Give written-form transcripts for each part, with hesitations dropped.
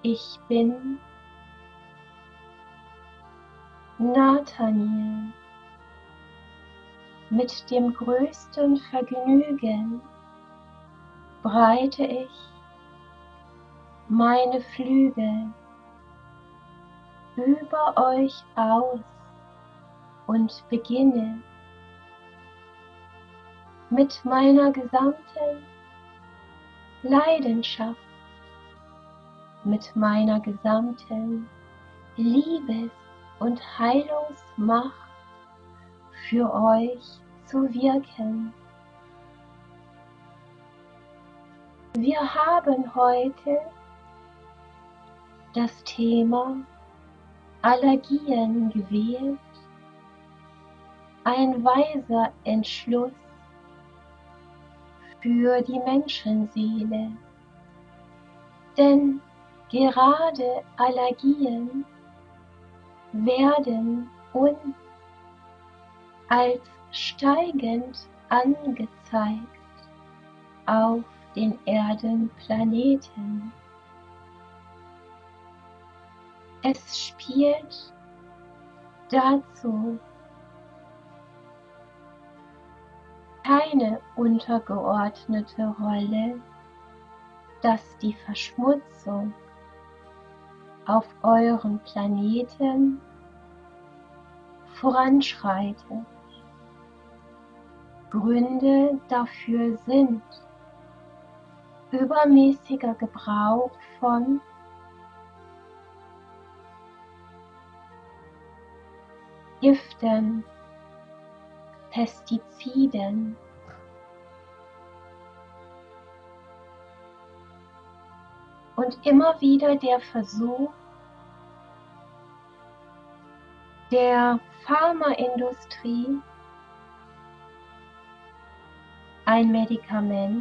Ich bin Nathaniel. Mit dem größten Vergnügen breite ich meine Flügel über euch aus und beginne mit meiner gesamten Leidenschaft, mit meiner gesamten Liebes- und Heilungsmacht für euch zu wirken. Wir haben heute das Thema Allergien gewählt, ein weiser Entschluss für die Menschenseele. Denn gerade Allergien werden uns als steigend angezeigt auf den Erdenplaneten. Es spielt dazu keine untergeordnete Rolle, dass die Verschmutzung auf eurem Planeten voranschreitet. Gründe dafür sind übermäßiger Gebrauch von Giften, Pestiziden, und immer wieder der Versuch der Pharmaindustrie, ein Medikament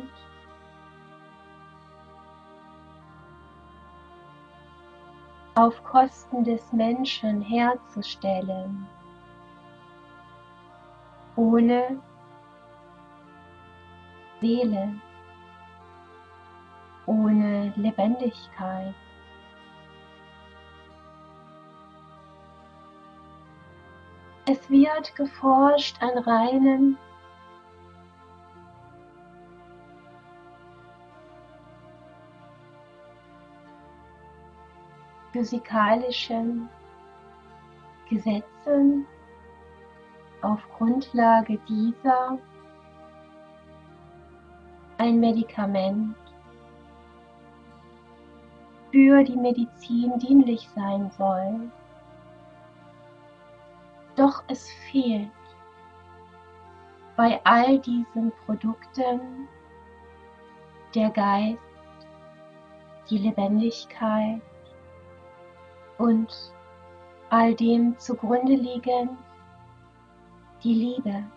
auf Kosten des Menschen herzustellen, ohne Seele, ohne Lebendigkeit. Es wird geforscht an reinen physikalischen Gesetzen. Auf Grundlage dieser ein Medikament für die Medizin dienlich sein soll. Doch es fehlt bei all diesen Produkten der Geist, die Lebendigkeit und all dem zugrunde liegend die Liebe.